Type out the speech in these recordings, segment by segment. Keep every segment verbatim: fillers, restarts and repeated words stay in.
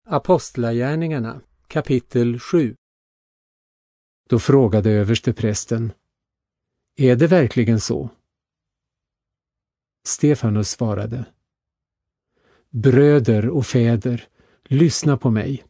Apostlagärningarna, kapitel sju. Då frågade översteprästen: Är det verkligen så? Stefanus svarade: Bröder och fäder, lyssna på mig.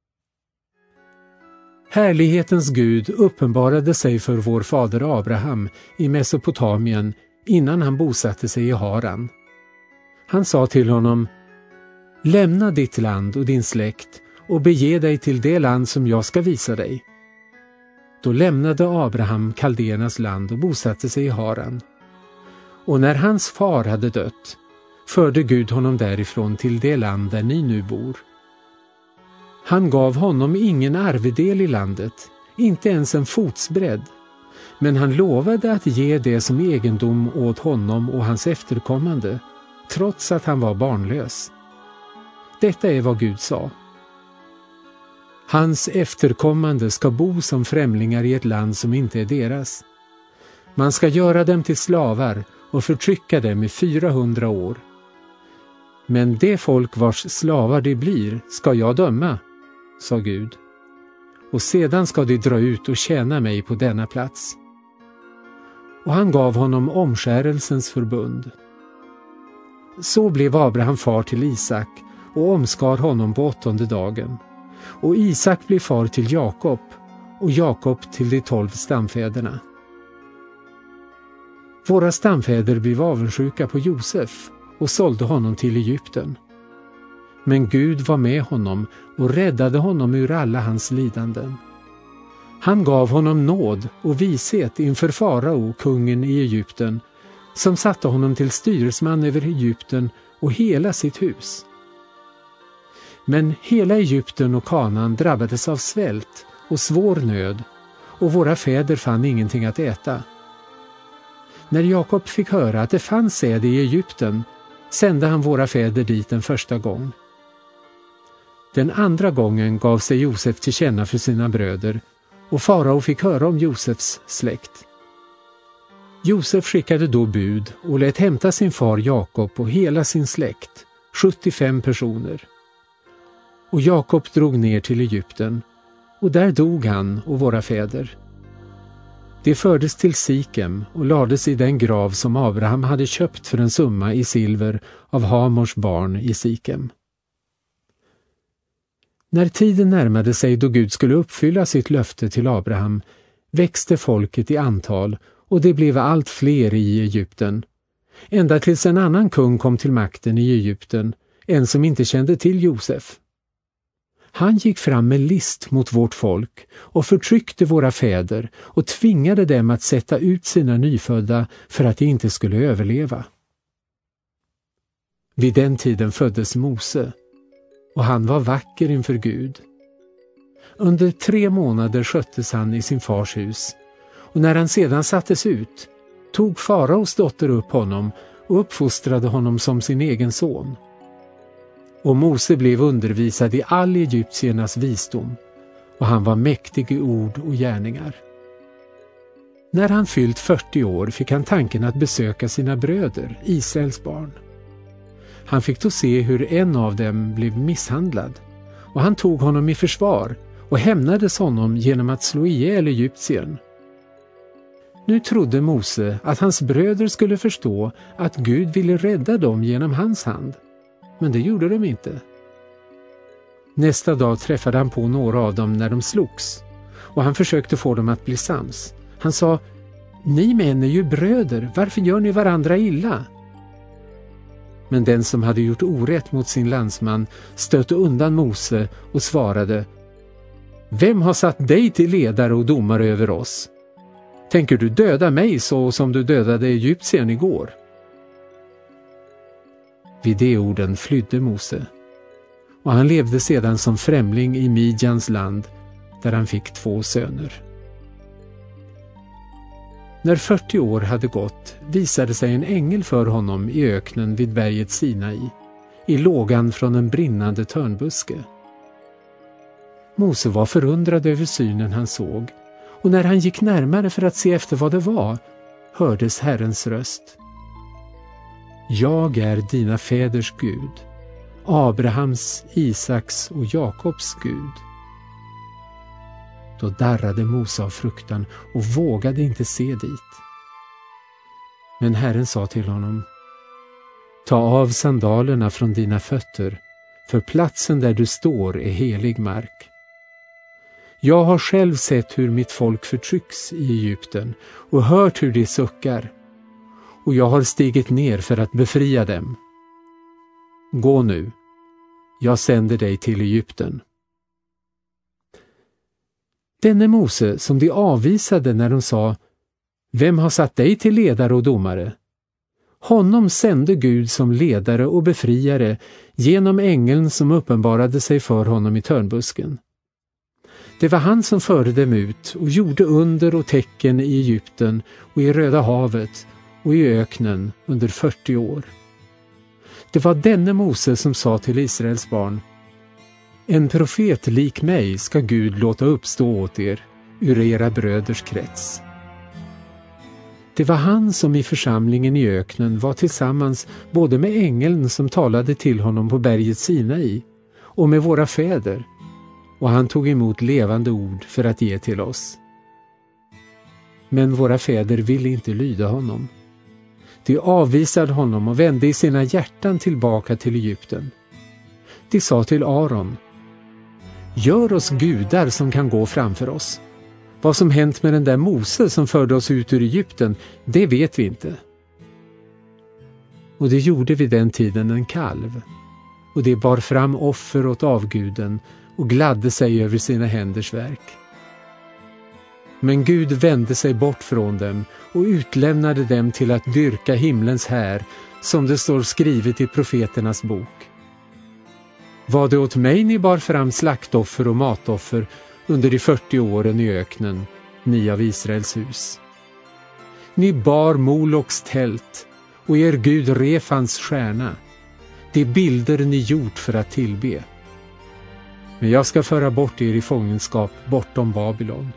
Härlighetens Gud uppenbarade sig för vår fader Abraham i Mesopotamien innan han bosatte sig i Haran. Han sa till honom: Lämna ditt land och din släkt och bege dig till det land som jag ska visa dig. Då lämnade Abraham Kaldenas land och bosatte sig i Haran. Och när hans far hade dött, förde Gud honom därifrån till det land där ni nu bor. Han gav honom ingen arvedel i landet, inte ens en fotsbredd, men han lovade att ge det som egendom åt honom och hans efterkommande, trots att han var barnlös. Detta är vad Gud sa: Hans efterkommande ska bo som främlingar i ett land som inte är deras. Man ska göra dem till slavar och förtrycka dem i fyrahundra år. Men det folk vars slavar de blir ska jag döma, sa Gud. Och sedan ska de dra ut och tjäna mig på denna plats. Och han gav honom omskärelsens förbund. Så blev Abraham far till Isak och omskar honom på åttonde dagen. Och Isak blev far till Jakob och Jakob till de tolv stamfäderna. Våra stamfäder blev avundsjuka på Josef och sålde honom till Egypten. Men Gud var med honom och räddade honom ur alla hans lidanden. Han gav honom nåd och vishet inför farao, kungen i Egypten, som satte honom till styresman över Egypten och hela sitt hus. Men hela Egypten och Kanaan drabbades av svält och svår nöd, och våra fäder fann ingenting att äta. När Jakob fick höra att det fanns säd i Egypten, sände han våra fäder dit en första gång. Den andra gången gav sig Josef till känna för sina bröder, och farao fick höra om Josefs släkt. Josef skickade då bud och lät hämta sin far Jakob och hela sin släkt, sjuttiofem personer. Och Jakob drog ner till Egypten, och där dog han och våra fäder. De fördes till Sikem och lades i den grav som Abraham hade köpt för en summa i silver av Hamors barn i Sikem. När tiden närmade sig då Gud skulle uppfylla sitt löfte till Abraham, växte folket i antal och det blev allt fler i Egypten. Ända tills en annan kung kom till makten i Egypten, en som inte kände till Josef. Han gick fram med list mot vårt folk och förtryckte våra fäder och tvingade dem att sätta ut sina nyfödda för att de inte skulle överleva. Vid den tiden föddes Mose, och han var vacker inför Gud. Under tre månader sköttes han i sin fars hus, och när han sedan sattes ut tog faraos dotter upp honom och uppfostrade honom som sin egen son. Och Mose blev undervisad i all egyptiernas visdom, och han var mäktig i ord och gärningar. När han fyllt fyrtio år fick han tanken att besöka sina bröder, Israels barn. Han fick då se hur en av dem blev misshandlad, och han tog honom i försvar och hämnades honom genom att slå ihjäl egyptiern. Nu trodde Mose att hans bröder skulle förstå att Gud ville rädda dem genom hans hand. Men det gjorde de inte. Nästa dag träffade han på några av dem när de slogs, och han försökte få dem att bli sams. Han sa: Ni män är ju bröder, varför gör ni varandra illa? Men den som hade gjort orätt mot sin landsman stötte undan Mose och svarade: Vem har satt dig till ledare och domare över oss? Tänker du döda mig så som du dödade egyptien igår? Vid de orden flydde Mose, och han levde sedan som främling i Midjans land, där han fick två söner. När fyrtio år hade gått visade sig en ängel för honom i öknen vid berget Sinai, i lågan från en brinnande törnbuske. Mose var förundrad över synen han såg, och när han gick närmare för att se efter vad det var, hördes Herrens röst: Jag är dina fäders Gud. Abrahams, Isaks och Jakobs Gud. Då darrade Mose av fruktan och vågade inte se dit. Men Herren sa till honom: ta av sandalerna från dina fötter, för platsen där du står är helig mark. Jag har själv sett hur mitt folk förtrycks i Egypten och hört hur de suckar, och jag har stigit ner för att befria dem. Gå nu, jag sänder dig till Egypten. Denne Mose som de avvisade när de sa: vem har satt dig till ledare och domare? Honom sände Gud som ledare och befriare genom ängeln som uppenbarade sig för honom i törnbusken. Det var han som förde dem ut och gjorde under och tecken i Egypten och i Röda havet och i öknen under fyrtio år. Det var denne Mose som sa till Israels barn: en profet lik mig ska Gud låta uppstå åt er ur era bröders krets. Det var han som i församlingen i öknen var tillsammans både med ängeln som talade till honom på berget Sinai och med våra fäder, och han tog emot levande ord för att ge till oss. Men våra fäder ville inte lyda honom. De avvisade honom och vände i sina hjärtan tillbaka till Egypten. De sa till Aron: gör oss gudar som kan gå framför oss. Vad som hänt med den där Mose som förde oss ut ur Egypten, det vet vi inte. Och det gjorde vid den tiden en kalv, och det bar fram offer åt avguden och gladde sig över sina händers verk. Men Gud vände sig bort från dem och utlämnade dem till att dyrka himlens här, som det står skrivet i profeternas bok. Var det åt mig ni bar fram slaktoffer och matoffer under de fyrtio åren i öknen, ni av Israels hus? Ni bar Moloks tält och er Gud Refans stjärna, de bilder ni gjort för att tillbe. Men jag ska föra bort er i fångenskap bortom Babylon.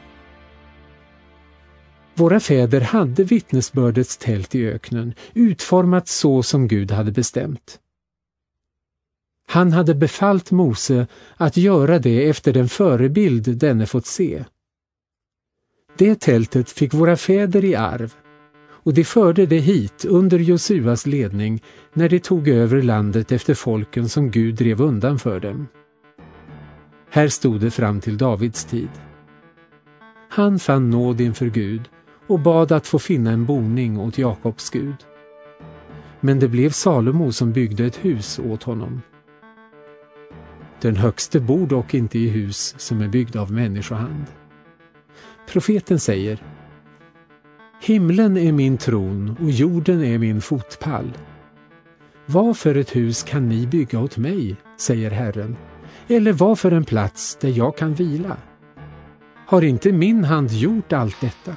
Våra fäder hade vittnesbördets tält i öknen, utformat så som Gud hade bestämt. Han hade befallt Mose att göra det efter den förebild denne fått se. Det tältet fick våra fäder i arv, och de förde det hit under Josuas ledning när de tog över landet efter folken som Gud drev undan för dem. Här stod det fram till Davids tid. Han fann nåd inför Gud och bad att få finna en boning åt Jakobs Gud. Men det blev Salomo som byggde ett hus åt honom. Den högste bor dock inte i hus som är byggda av människohand. Profeten säger: himlen är min tron och jorden är min fotpall. Vad för ett hus kan ni bygga åt mig, säger Herren, eller vad för en plats där jag kan vila? Har inte min hand gjort allt detta?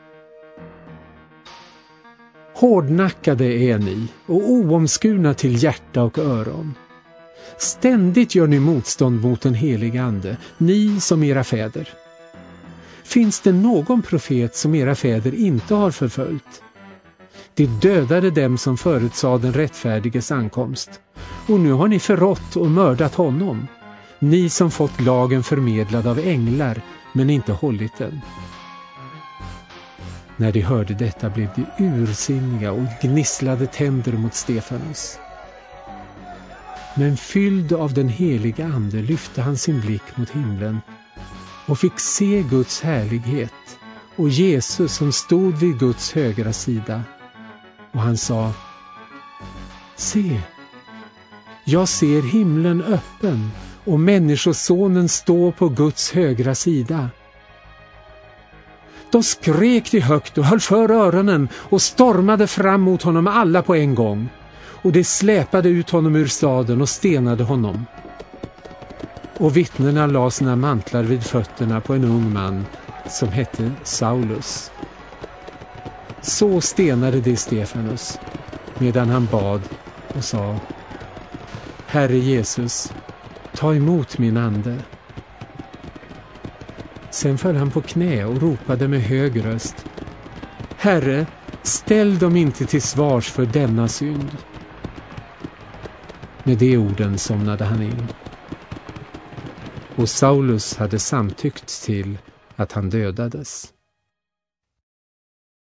Hårdnackade är ni och oomskurna till hjärta och öron. Ständigt gör ni motstånd mot den heliga ande, ni som era fäder. Finns det någon profet som era fäder inte har förföljt? De dödade dem som förutsade den rättfärdiges ankomst, och nu har ni förrått och mördat honom, ni som fått lagen förmedlad av änglar men inte hållit den. När de hörde detta blev de ursinniga och gnisslade tänder mot Stefanus. Men fylld av den heliga ande lyfte han sin blick mot himlen och fick se Guds härlighet och Jesus som stod vid Guds högra sida. Och han sa: se, jag ser himlen öppen och människosonen stå på Guds högra sida. Då skrek de högt och höll för öronen och stormade fram mot honom alla på en gång. Och de släpade ut honom ur staden och stenade honom. Och vittnena la sina mantlar vid fötterna på en ung man som hette Saulus. Så stenade de Stefanus medan han bad och sa: Herre Jesus, ta emot min ande. Sen föll han på knä och ropade med hög röst: Herre, ställ dem inte till svars för denna synd. Med de orden somnade han in. Och Saulus hade samtyckt till att han dödades.